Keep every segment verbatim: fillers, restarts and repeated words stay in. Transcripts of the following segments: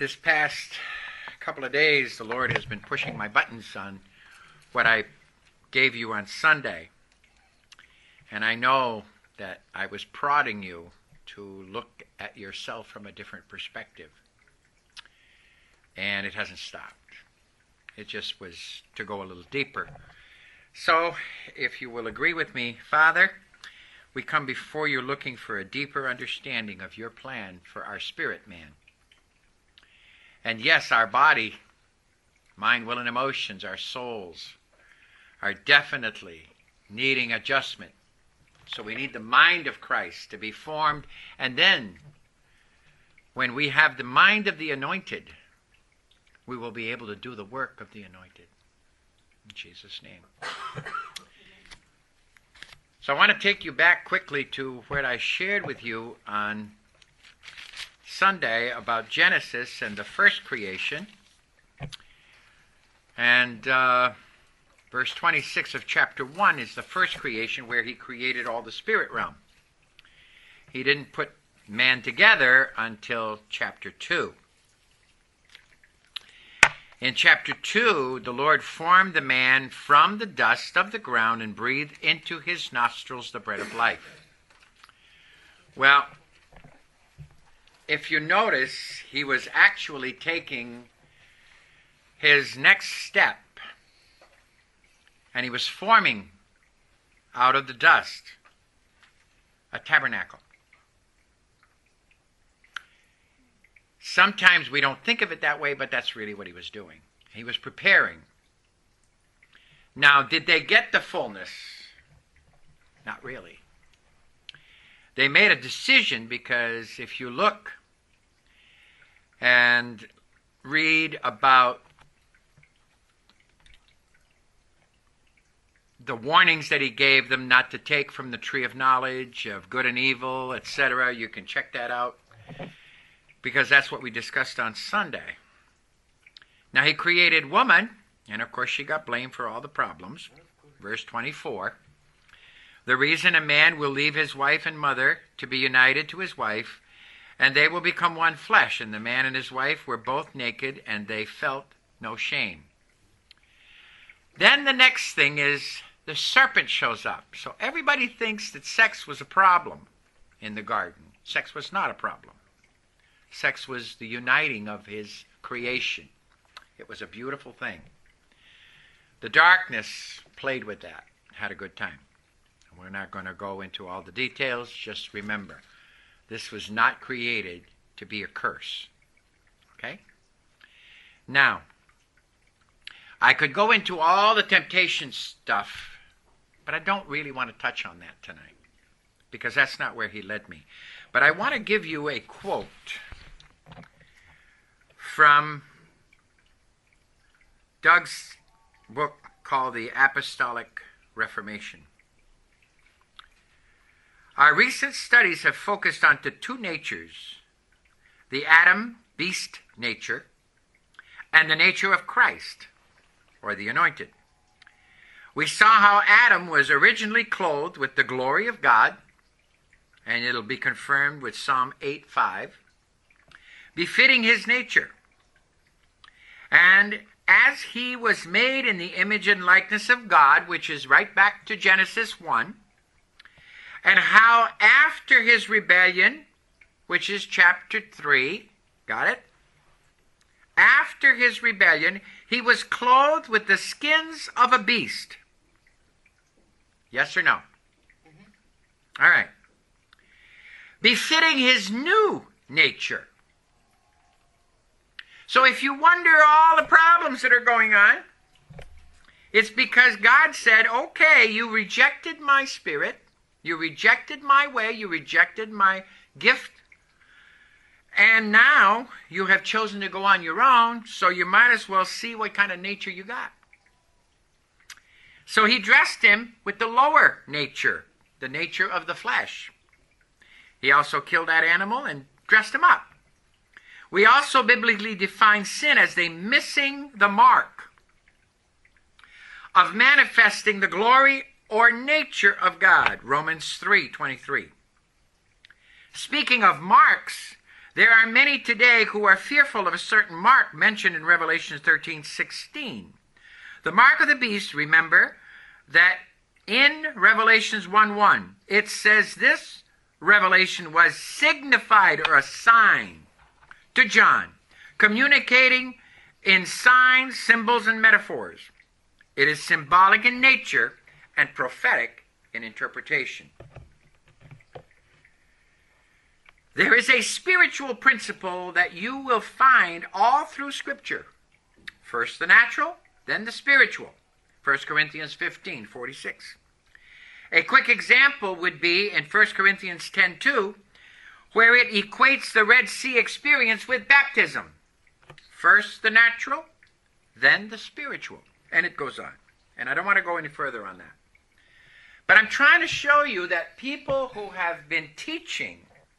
this past couple of days, the Lord has been pushing my buttons on what I gave you on Sunday. And I know that I was prodding you to look at yourself from a different perspective. And it hasn't stopped. It just was to go a little deeper. So, if you will agree with me, Father, we come before you looking for a deeper understanding of your plan for our spirit man. And yes, our body, mind, will, and emotions, our souls, are definitely needing adjustment. So we need the mind of Christ to be formed. And then, when we have the mind of the anointed, we will be able to do the work of the anointed. In Jesus' name. So I want to take you back quickly to what I shared with you on Sunday about Genesis and the first creation. And uh, verse twenty-six of chapter one is the first creation where he created all the spirit realm. He didn't put man together until chapter two. In chapter two, the Lord formed the man from the dust of the ground and breathed into his nostrils the breath of life. Well, if you notice, he was actually taking his next step, and he was forming out of the dust a tabernacle. Sometimes we don't think of it that way, but that's really what he was doing. He was preparing. Now, did they get the fullness? Not really. They made a decision because if you look and read about the warnings that he gave them not to take from the tree of knowledge of good and evil, et cetera, you can check that out, because that's what we discussed on Sunday. Now he created woman, and of course she got blamed for all the problems. Verse twenty-four. The reason a man will leave his wife and mother to be united to his wife, and they will become one flesh. And the man and his wife were both naked, and they felt no shame. Then the next thing is the serpent shows up. So everybody thinks that sex was a problem in the garden. Sex was not a problem. Sex was the uniting of his creation. It was a beautiful thing. The darkness played with that, had a good time. We're not going to go into all the details. Just remember, this was not created to be a curse. Okay? Now, I could go into all the temptation stuff, but I don't really want to touch on that tonight, because that's not where he led me. But I want to give you a quote from Doug's book called The Apostolic Reformation. Our recent studies have focused on the two natures, the Adam beast nature and the nature of Christ, or the anointed. We saw how Adam was originally clothed with the glory of God, and it'll be confirmed with Psalm eight five, befitting his nature. And as he was made in the image and likeness of God, which is right back to Genesis one, and how after his rebellion, which is chapter three, got it? After his rebellion, he was clothed with the skins of a beast. Yes or no? Mm-hmm. All right. Befitting his new nature. So if you wonder all the problems that are going on, it's because God said, okay, you rejected my spirit, you rejected my way, you rejected my gift, and now you have chosen to go on your own, so you might as well see what kind of nature you got. So he dressed him with the lower nature, the nature of the flesh. He also killed that animal and dressed him up. We also biblically define sin as the missing the mark of manifesting the glory or nature of God. Romans three twenty-three. Speaking of marks, There are many today who are fearful of a certain mark mentioned in Revelation thirteen sixteen. The mark of the beast, remember, that in Revelations one one, it says this revelation was signified or a sign to John, communicating in signs, symbols, and metaphors. It is symbolic in nature and prophetic in interpretation. There is a spiritual principle that you will find all through Scripture. First the natural, then the spiritual. First Corinthians fifteen forty-six. A quick example would be in First Corinthians ten two, where it equates the Red Sea experience with baptism. First the natural, then the spiritual. And it goes on. And I don't want to go any further on that. But I'm trying to show you that people who have been teaching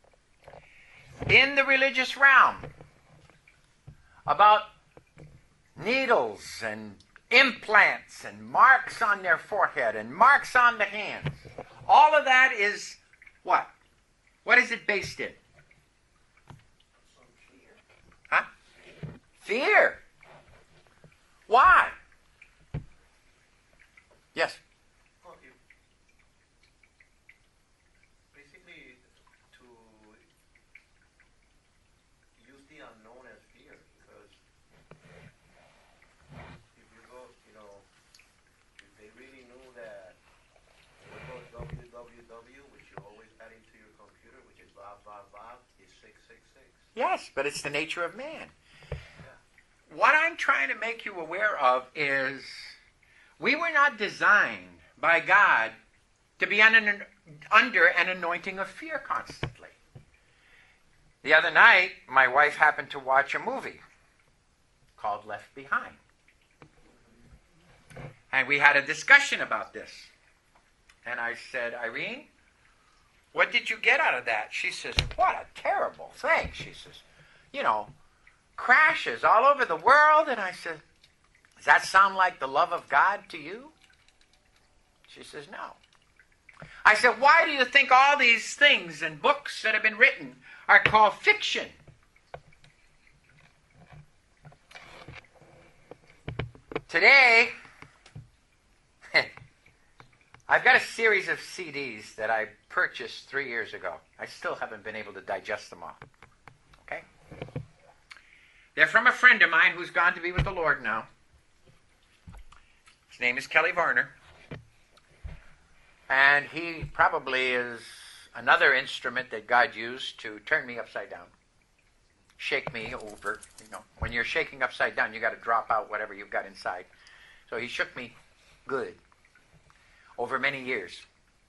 in the religious realm about needles and implants and marks on their forehead and marks on the hands, all of that is what? What is it based in? Huh? Fear. Why? Yes. Well, you, basically, to use the unknown as fear, because if you go, you know, if they really knew that you go W W W, which you always add into your computer, which is blah blah blah, is six six six. Yes, but it's the nature of man. Yeah. What I'm trying to make you aware of is we were not designed by God to be under, under an anointing of fear constantly. The other night, my wife happened to watch a movie called Left Behind. And we had a discussion about this. And I said, Irene, what did you get out of that? She says, what a terrible thing. She says, you know, crashes all over the world. And I said, does that sound like the love of God to you? She says, no. I said, why do you think all these things and books that have been written are called fiction? Today, I've got a series of C Ds that I purchased three years ago. I still haven't been able to digest them all. Okay? They're from a friend of mine who's gone to be with the Lord now. His name is Kelly Varner. And he probably is another instrument that God used to turn me upside down. Shake me over. You know, when you're shaking upside down, you got to drop out whatever you've got inside. So he shook me good over many years.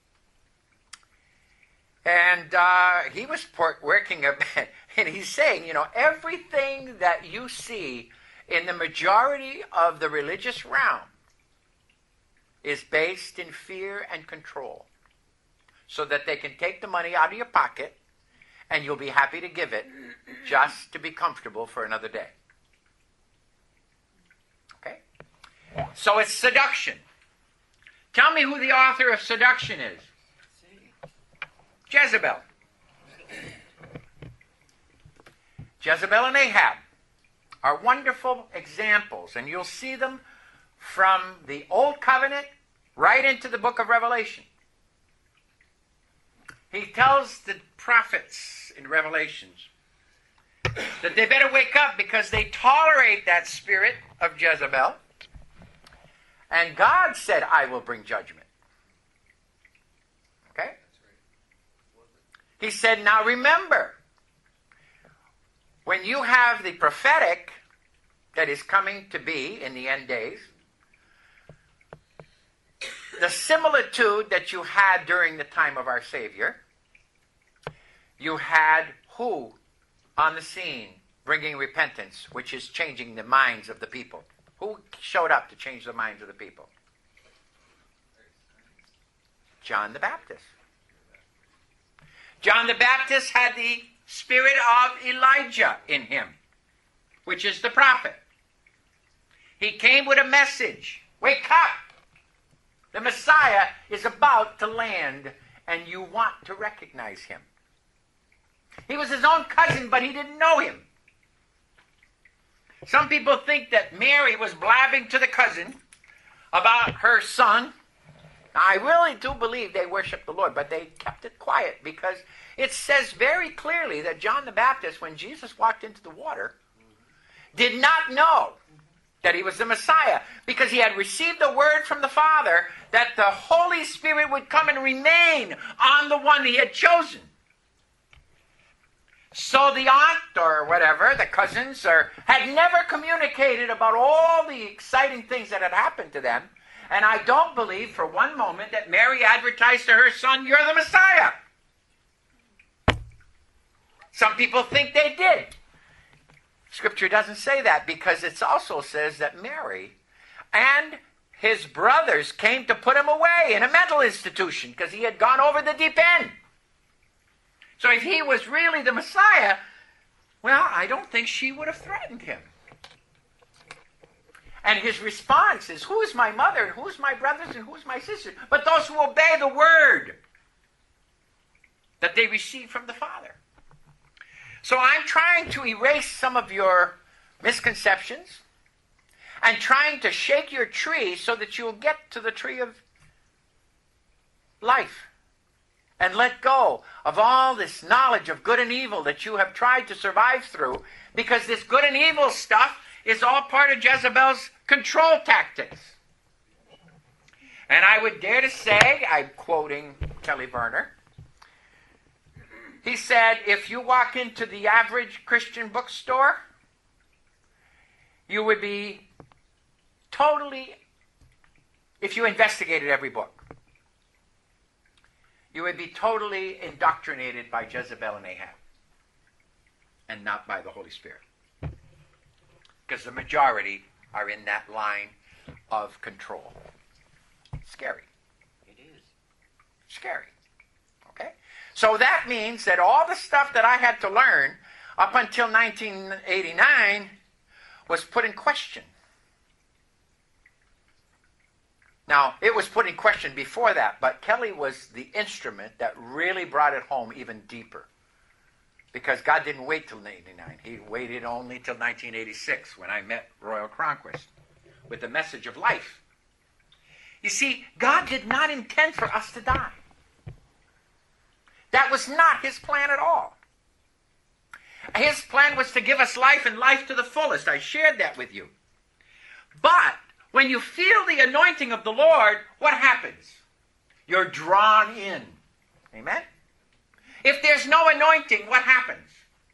And uh, he was working a bit, and he's saying, you know, everything that you see in the majority of the religious realm is based in fear and control, so that they can take the money out of your pocket and you'll be happy to give it just to be comfortable for another day. Okay? So it's seduction. Tell me who the author of seduction is. Jezebel. Jezebel and Ahab are wonderful examples, and you'll see them from the Old Covenant right into the book of Revelation. He tells the prophets in Revelations that they better wake up because they tolerate that spirit of Jezebel. And God said, I will bring judgment. Okay? He said, now remember, when you have the prophetic that is coming to be in the end days, the similitude that you had during the time of our Savior, you had who on the scene bringing repentance, which is changing the minds of the people? Who showed up to change the minds of the people? John the Baptist. John the Baptist had the spirit of Elijah in him, which is the prophet. He came with a message. Wake up! The Messiah is about to land, and you want to recognize him. He was his own cousin, but he didn't know him. Some people think that Mary was blabbing to the cousin about her son. Now, I really do believe they worshiped the Lord, but they kept it quiet because it says very clearly that John the Baptist, when Jesus walked into the water, did not know that he was the Messiah because he had received the word from the Father that the Holy Spirit would come and remain on the one he had chosen. So the aunt or whatever, the cousins, or, had never communicated about all the exciting things that had happened to them. And I don't believe for one moment that Mary advertised to her son, "You're the Messiah." Some people think they did. Scripture doesn't say that because it also says that Mary and his brothers came to put him away in a mental institution because he had gone over the deep end. So if he was really the Messiah, well, I don't think she would have threatened him. And his response is, who is my mother, and who's my brothers, and who's my sisters? But those who obey the word that they receive from the Father. So I'm trying to erase some of your misconceptions and trying to shake your tree so that you'll get to the tree of life and let go of all this knowledge of good and evil that you have tried to survive through, because this good and evil stuff is all part of Jezebel's control tactics. And I would dare to say, I'm quoting Kelly Verner, he said, if you walk into the average Christian bookstore, you would be totally, if you investigated every book, you would be totally indoctrinated by Jezebel and Ahab, and not by the Holy Spirit. Because the majority are in that line of control. Scary. It is. Scary. Okay? So that means that all the stuff that I had to learn up until nineteen eighty-nine was put in question. Now, it was put in question before that, but Kelly was the instrument that really brought it home even deeper. Because God didn't wait till eighty-nine. He waited only till nineteen eighty-six when I met Royal Cronquist with the message of life. You see, God did not intend for us to die. That was not his plan at all. His plan was to give us life and life to the fullest. I shared that with you. But when you feel the anointing of the Lord, what happens? You're drawn in. Amen? If there's no anointing, what happens?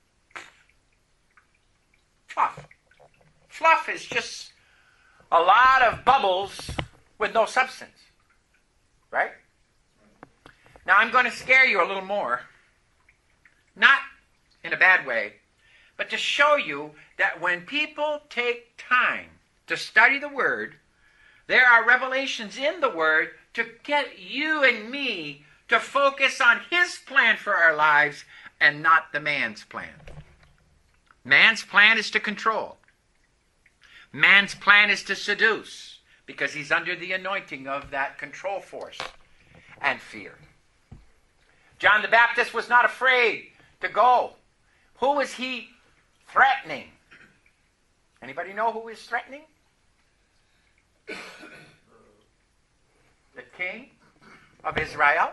Fluff. Fluff is just a lot of bubbles with no substance. Right? Now I'm going to scare you a little more. Not in a bad way, but to show you that when people take time to study the Word, there are revelations in the Word to get you and me to focus on his plan for our lives and not the man's plan. Man's plan is to control. Man's plan is to seduce because he's under the anointing of that control force and fear. John the Baptist was not afraid to go. Who was he threatening? Anybody know who he was threatening? The king of Israel.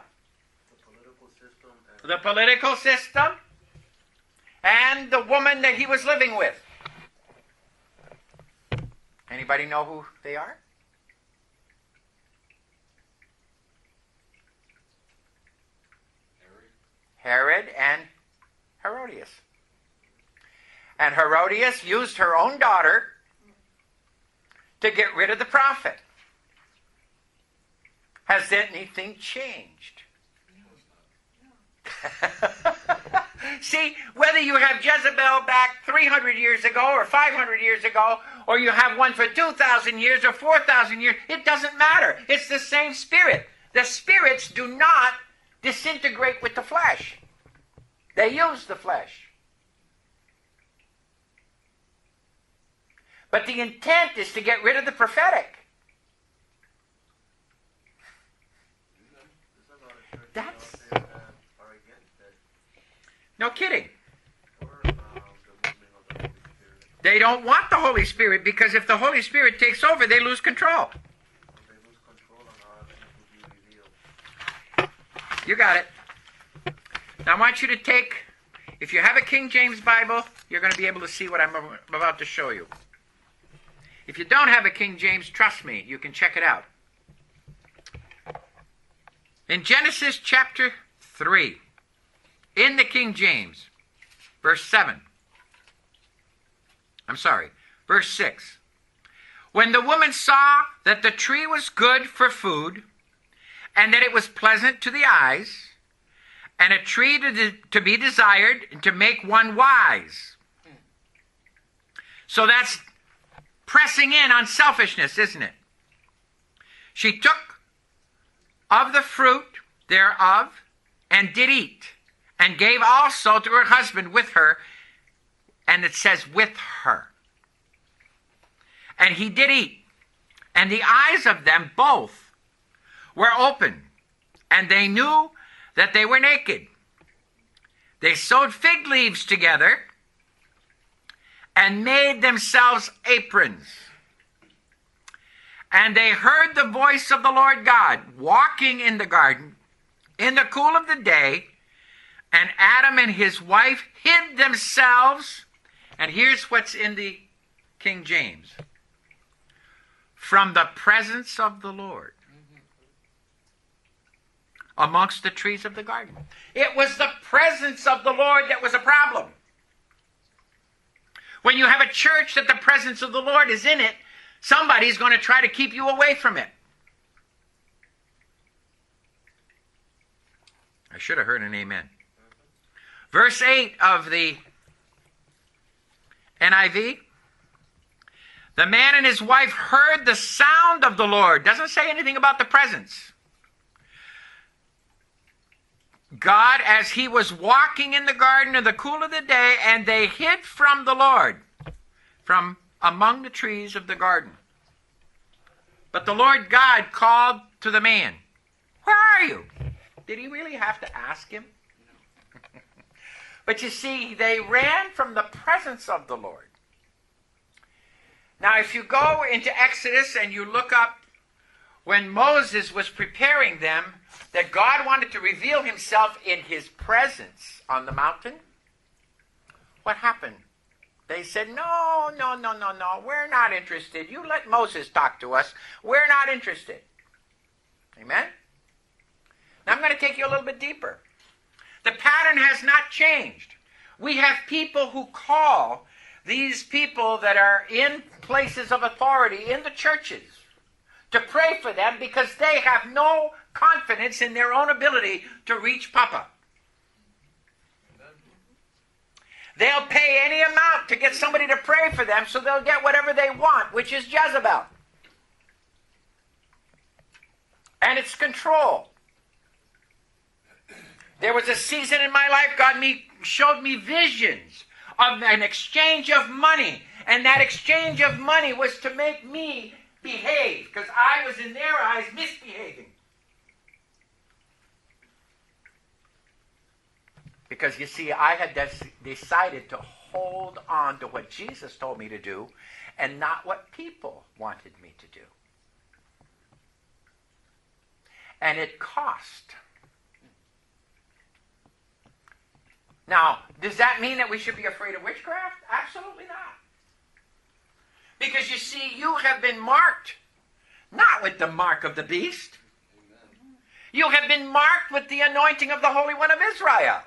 The political system, and the woman that he was living with. Anybody know who they are? Herod and Herodias. And Herodias used her own daughter to get rid of the prophet. Has anything changed? See, whether you have Jezebel back three hundred years ago or five hundred years ago, or you have one for two thousand years or four thousand years, it doesn't matter. It's the same spirit. The spirits do not disintegrate with the flesh. They use the flesh. But the intent is to get rid of the prophetic. That's No kidding. Or um, the movement of the Holy Spirit. They don't want the Holy Spirit because if the Holy Spirit takes over, they lose control. When they lose control and all things will be revealed. You got it. Now I want you to take, if you have a King James Bible, you're going to be able to see what I'm about to show you. If you don't have a King James, trust me, you can check it out. In Genesis chapter three, in the King James, verse seven. I'm sorry, verse six. When the woman saw that the tree was good for food, and that it was pleasant to the eyes, and a tree to, de- to be desired, and to make one wise. So that's pressing in on selfishness, isn't it? She took of the fruit thereof, and did eat, and gave also to her husband with her, and it says with her. And he did eat, and the eyes of them both were open, and they knew that they were naked. They sewed fig leaves together, and made themselves aprons. And they heard the voice of the Lord God walking in the garden in the cool of the day, and Adam and his wife hid themselves, and here's what's in the King James, from the presence of the Lord amongst the trees of the garden. It was the presence of the Lord that was a problem. When you have a church that the presence of the Lord is in it, somebody's going to try to keep you away from it. I should have heard an amen. Verse eight of the N I V. The man and his wife heard the sound of the Lord. Doesn't say anything about the presence. God, as he was walking in the garden in the cool of the day, and they hid from the Lord, from among the trees of the garden. But the Lord God called to the man, "Where are you?" Did he really have to ask him? But you see, they ran from the presence of the Lord. Now, if you go into Exodus and you look up when Moses was preparing them, that God wanted to reveal himself in his presence on the mountain, what happened? They said, no, no, no, no, no, we're not interested. You let Moses talk to us. We're not interested. Amen? Now I'm going to take you a little bit deeper. The pattern has not changed. We have people who call these people that are in places of authority in the churches to pray for them because they have no confidence in their own ability to reach Papa. They'll pay any amount to get somebody to pray for them so they'll get whatever they want, which is Jezebel. And it's control. There was a season in my life, God me, showed me visions of an exchange of money. And that exchange of money was to make me behave, because I was in their eyes misbehaving. Because you see, I had des- decided to hold on to what Jesus told me to do and not what people wanted me to do. And it cost. Now, does that mean that we should be afraid of witchcraft? Absolutely not. Because you see, you have been marked not with the mark of the beast. Amen. You have been marked with the anointing of the Holy One of Israel.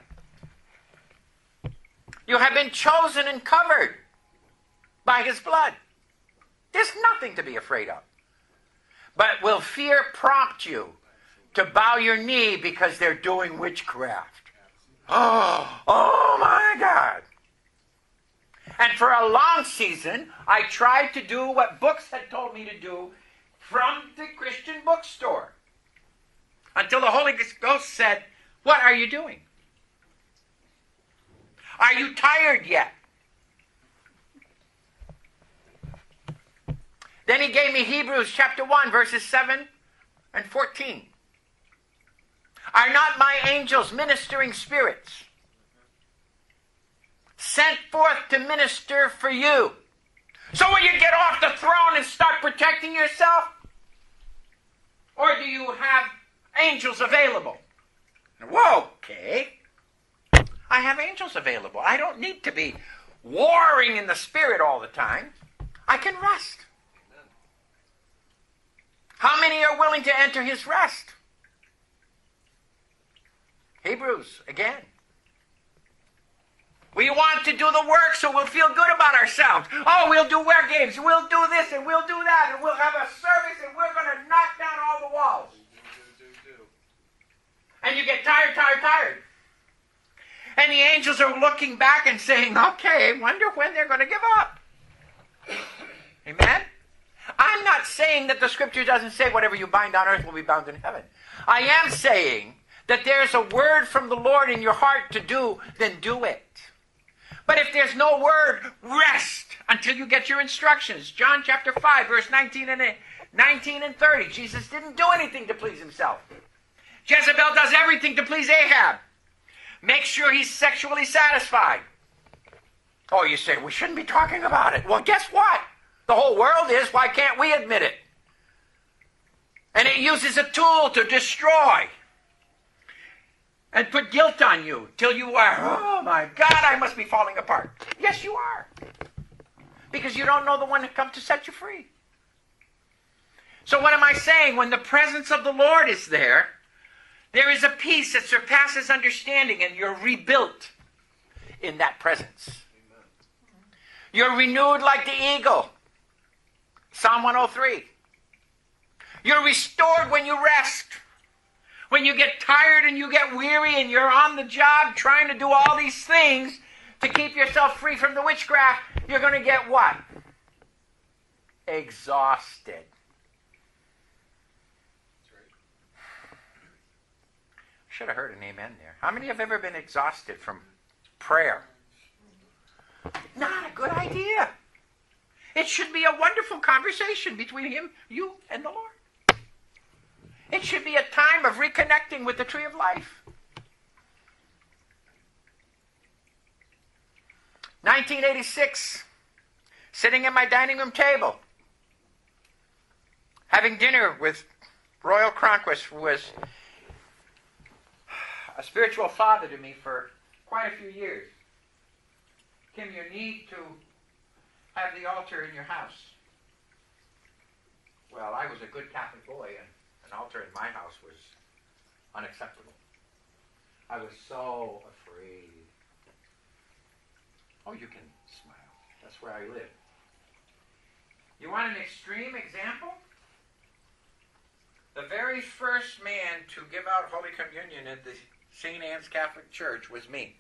You have been chosen and covered by his blood. There's nothing to be afraid of. But will fear prompt you to bow your knee because they're doing witchcraft? Oh, oh my God. And for a long season, I tried to do what books had told me to do from the Christian bookstore. Until the Holy Ghost said, what are you doing? Are you tired yet? Then he gave me Hebrews chapter one, verses seven and fourteen. Are not my angels ministering spirits sent forth to minister for you. So will you get off the throne and start protecting yourself? Or do you have angels available? Whoa, okay. I have angels available. I don't need to be warring in the spirit all the time. I can rest. How many are willing to enter his rest? Hebrews, again. We want to do the work so we'll feel good about ourselves. Oh, we'll do wear games, we'll do this, and we'll do that, and we'll have a service, and we're going to knock down all the walls. Do, do, do. And you get tired, tired, tired. And the angels are looking back and saying, okay, wonder when they're going to give up. Amen? I'm not saying that the scripture doesn't say whatever you bind on earth will be bound in heaven. I am saying that there's a word from the Lord in your heart to do, then do it. But if there's no word, rest until you get your instructions. John chapter five, verse nineteen and nineteen and thirty. Jesus didn't do anything to please himself. Jezebel does everything to please Ahab. Make sure he's sexually satisfied. Oh, you say, we shouldn't be talking about it. Well, guess what? The whole world is. Why can't we admit it? And it uses a tool to destroy and put guilt on you till you are, oh my God, I must be falling apart. Yes, you are. Because you don't know the one that comes to set you free. So what am I saying? When the presence of the Lord is there, there is a peace that surpasses understanding, and you're rebuilt in that presence. Amen. You're renewed like the eagle. Psalm one oh three. You're restored when you rest. When you get tired and you get weary and you're on the job trying to do all these things to keep yourself free from the witchcraft, you're going to get what? Exhausted. Should have heard an amen there. How many have ever been exhausted from prayer? Not a good idea. It should be a wonderful conversation between him, you, and the Lord. It should be a time of reconnecting with the tree of life. nineteen eighty-six, sitting at my dining room table, having dinner with Royal Cronquist, who was a spiritual father to me for quite a few years. Kim, you need to have the altar in your house. Well, I was a good Catholic boy, and an altar in my house was unacceptable. I was so afraid. Oh, you can smile. That's where I live. You want an extreme example? The very first man to give out Holy Communion at the Saint Anne's Catholic Church was me.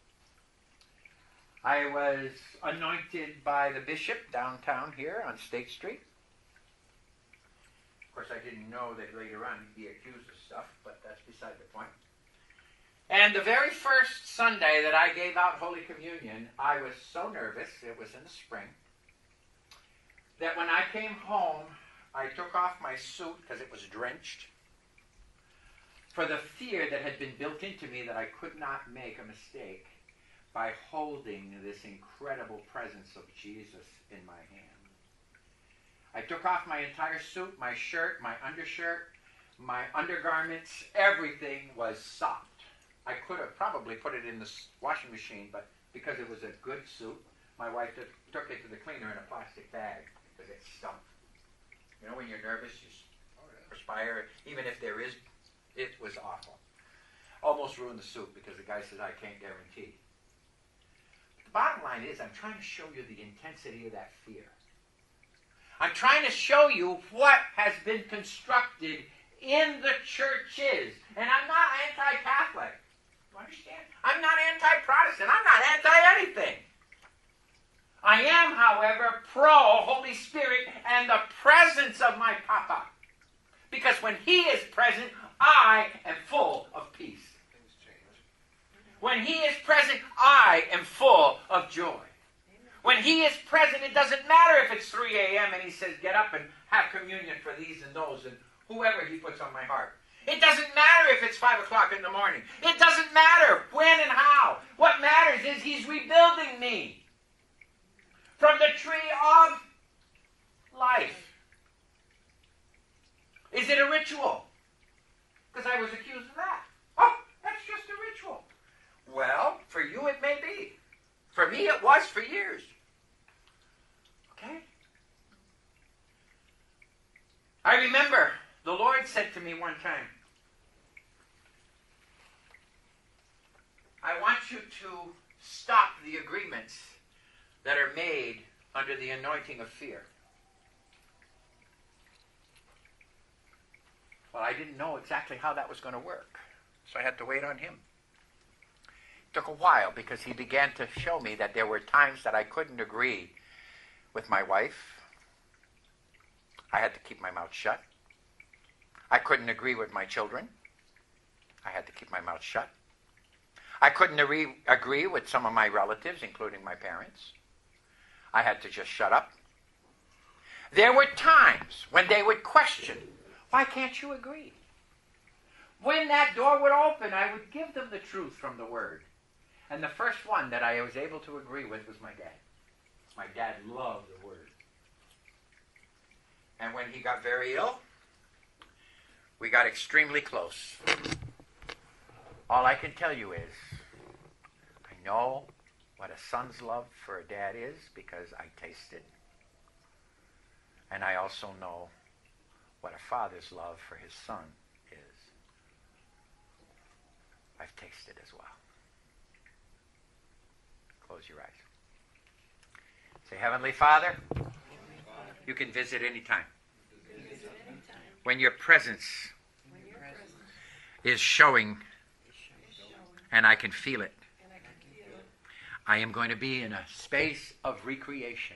I was anointed by the bishop downtown here on State Street. Of course, I didn't know that later on he'd be accused of stuff, but that's beside the point. And the very first Sunday that I gave out Holy Communion, I was so nervous, it was in the spring, that when I came home, I took off my suit because it was drenched, for the fear that had been built into me that I could not make a mistake by holding this incredible presence of Jesus in my hand. I took off my entire suit, my shirt, my undershirt, my undergarments, everything was sopped. I could have probably put it in the washing machine, but because it was a good suit, my wife took, took it to the cleaner in a plastic bag because it stunk. You know, when you're nervous, you perspire. Even if there is, it was awful. Almost ruined the suit because the guy says, I can't guarantee. The bottom line is, I'm trying to show you the intensity of that fear. I'm trying to show you what has been constructed in the churches. And I'm not anti-Catholic. You understand? I'm not anti-Protestant. I'm not anti-anything. I am, however, pro-Holy Spirit and the presence of my Papa. Because when he is present, I am full of peace. When he is present, I am full of joy. When he is present, it doesn't matter if it's three a.m. and he says, get up and have communion for these and those and whoever he puts on my heart. It doesn't matter if it's five o'clock in the morning. It doesn't matter when and how. What matters is he's rebuilding me from the tree of life. Is it a ritual? Because I was accused of that. Oh, that's just a ritual. Well, for you it may be. For me it was for years. Okay? I remember the Lord said to me one time, I want you to stop the agreements that are made under the anointing of fear. Well, I didn't know exactly how that was going to work, so I had to wait on him. It took a while because he began to show me that there were times that I couldn't agree with my wife. I had to keep my mouth shut. I couldn't agree with my children. I had to keep my mouth shut. I couldn't agree, agree with some of my relatives, including my parents. I had to just shut up. There were times when they would question, why can't you agree? When that door would open, I would give them the truth from the Word. And the first one that I was able to agree with was my dad. My dad loved the Word. And when he got very ill, we got extremely close. All I can tell you is, I know what a son's love for a dad is because I taste it. And I also know what a father's love for his son is. I've tasted as well. Close your eyes. Say, Heavenly Father, you can visit anytime. When your presence is showing and I can feel it, I am going to be in a space of recreation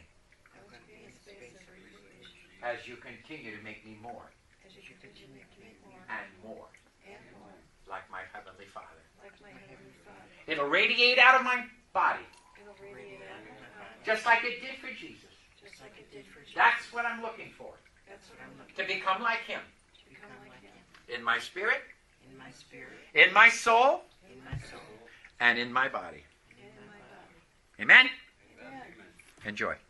as you continue to make me more and more like my Heavenly Father. It'll radiate out of my body just like it did for Jesus. That's what I'm looking for. To become like Him. In my spirit, in my soul, and in my body. Amen? Enjoy.